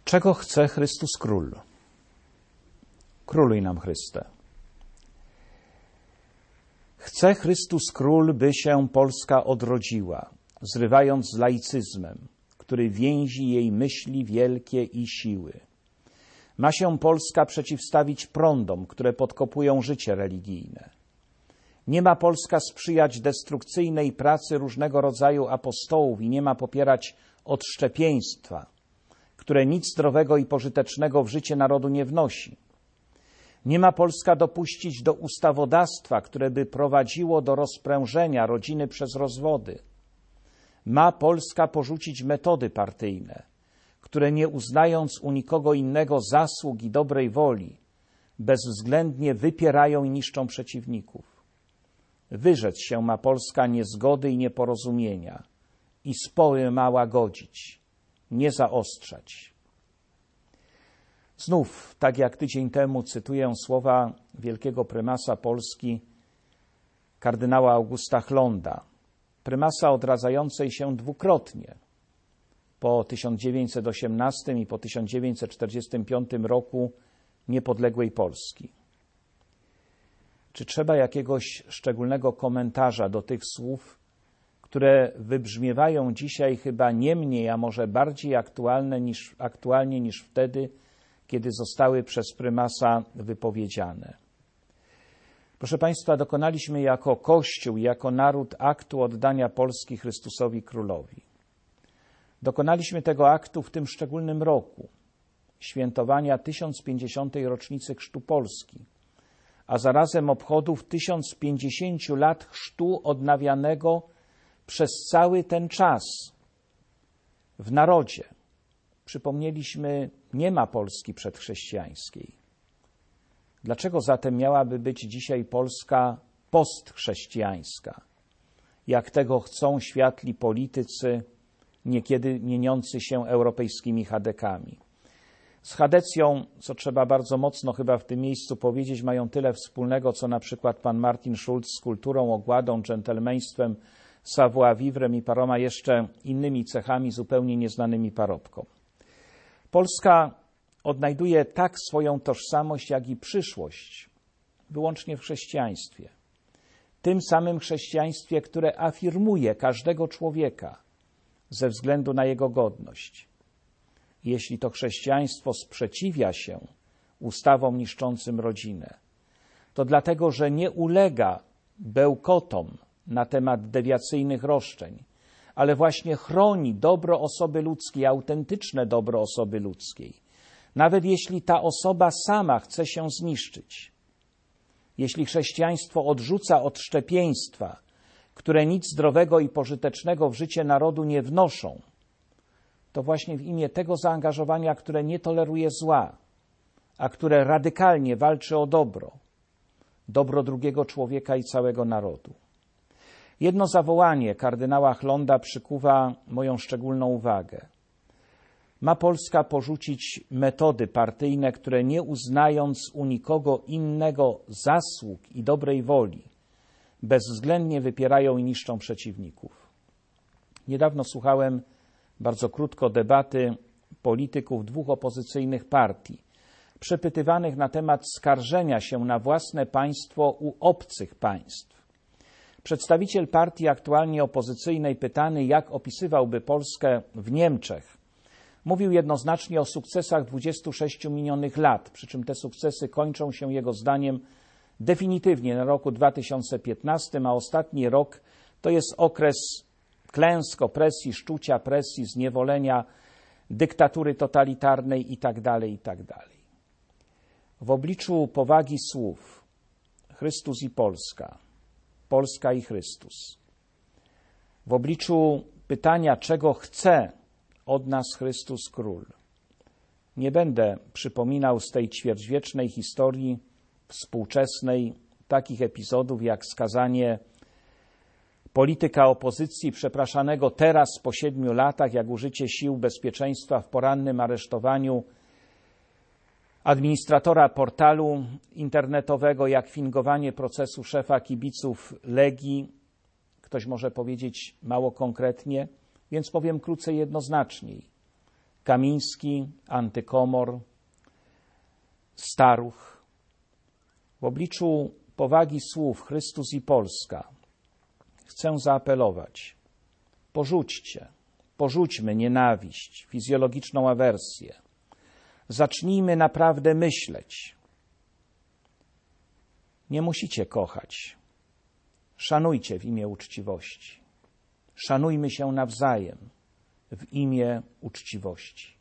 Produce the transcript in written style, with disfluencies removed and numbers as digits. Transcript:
Czego chce Chrystus Król? Króluj nam, Chryste. Chce Chrystus Król, by się Polska odrodziła, zrywając z laicyzmem, który więzi jej myśli wielkie i siły. Ma się Polska przeciwstawić prądom, które podkopują życie religijne. Nie ma Polska sprzyjać destrukcyjnej pracy różnego rodzaju apostołów i nie ma popierać odszczepieństwa, które nic zdrowego i pożytecznego w życie narodu nie wnosi. Nie ma Polska dopuścić do ustawodawstwa, które by prowadziło do rozprężenia rodziny przez rozwody. Ma Polska porzucić metody partyjne, które nie uznając u nikogo innego zasług i dobrej woli, bezwzględnie wypierają i niszczą przeciwników. Wyrzec się ma Polska niezgody i nieporozumienia i spory ma łagodzić, nie zaostrzać. Znów, tak jak tydzień temu, cytuję słowa wielkiego prymasa Polski, kardynała Augusta Chlonda, prymasa odradzającej się dwukrotnie, po 1918 i po 1945 roku niepodległej Polski. Czy trzeba jakiegoś szczególnego komentarza do tych słów, które wybrzmiewają dzisiaj chyba nie mniej, a może bardziej aktualnie niż wtedy, kiedy zostały przez prymasa wypowiedziane? Proszę Państwa, dokonaliśmy jako Kościół, jako naród aktu oddania Polski Chrystusowi Królowi. Dokonaliśmy tego aktu w tym szczególnym roku, świętowania 1050. rocznicy chrztu Polski, a zarazem obchodów 1050 lat chrztu odnawianego przez cały ten czas w narodzie. Przypomnieliśmy, nie ma Polski przedchrześcijańskiej. Dlaczego zatem miałaby być dzisiaj Polska postchrześcijańska, jak tego chcą światli politycy, niekiedy mieniący się europejskimi chadekami? Z chadecją, co trzeba bardzo mocno chyba w tym miejscu powiedzieć, mają tyle wspólnego, co na przykład pan Martin Schulz z kulturą, ogładą, dżentelmeństwem, savoir-vivre i paroma jeszcze innymi cechami zupełnie nieznanymi parobkom. Polska odnajduje tak swoją tożsamość, jak i przyszłość wyłącznie w chrześcijaństwie. Tym samym chrześcijaństwie, które afirmuje każdego człowieka ze względu na jego godność. Jeśli to chrześcijaństwo sprzeciwia się ustawom niszczącym rodzinę, to dlatego, że nie ulega bełkotom na temat dewiacyjnych roszczeń, ale właśnie chroni dobro osoby ludzkiej, autentyczne dobro osoby ludzkiej, nawet jeśli ta osoba sama chce się zniszczyć. Jeśli chrześcijaństwo odrzuca odszczepieństwa, które nic zdrowego i pożytecznego w życie narodu nie wnoszą, to właśnie w imię tego zaangażowania, które nie toleruje zła, a które radykalnie walczy o dobro drugiego człowieka i całego narodu. Jedno zawołanie kardynała Chlonda przykuwa moją szczególną uwagę. Ma Polska porzucić metody partyjne, które nie uznając u nikogo innego zasług i dobrej woli, bezwzględnie wypierają i niszczą przeciwników. Niedawno słuchałem bardzo krótko debaty polityków dwóch opozycyjnych partii, przepytywanych na temat skarżenia się na własne państwo u obcych państw. Przedstawiciel partii aktualnie opozycyjnej, pytany, jak opisywałby Polskę w Niemczech, mówił jednoznacznie o sukcesach 26 minionych lat, przy czym te sukcesy kończą się jego zdaniem definitywnie na roku 2015, a ostatni rok to jest okres klęsk, opresji, szczucia, presji, zniewolenia, dyktatury totalitarnej itd., itd. W obliczu powagi słów Chrystus i Polska, Polska i Chrystus, w obliczu pytania, czego chce od nas Chrystus Król, nie będę przypominał z tej ćwierćwiecznej historii współczesnej takich epizodów jak skazanie polityka opozycji przepraszanego teraz po 7 latach, jak użycie sił bezpieczeństwa w porannym aresztowaniu administratora portalu internetowego, jak fingowanie procesu szefa kibiców Legii. Ktoś może powiedzieć mało konkretnie, więc powiem krócej, jednoznaczniej. Kamiński, Antykomor, Staruch. W obliczu powagi słów Chrystus i Polska chcę zaapelować. Porzućmy nienawiść, fizjologiczną awersję. Zacznijmy naprawdę myśleć. Nie musicie kochać. Szanujcie w imię uczciwości. Szanujmy się nawzajem w imię uczciwości.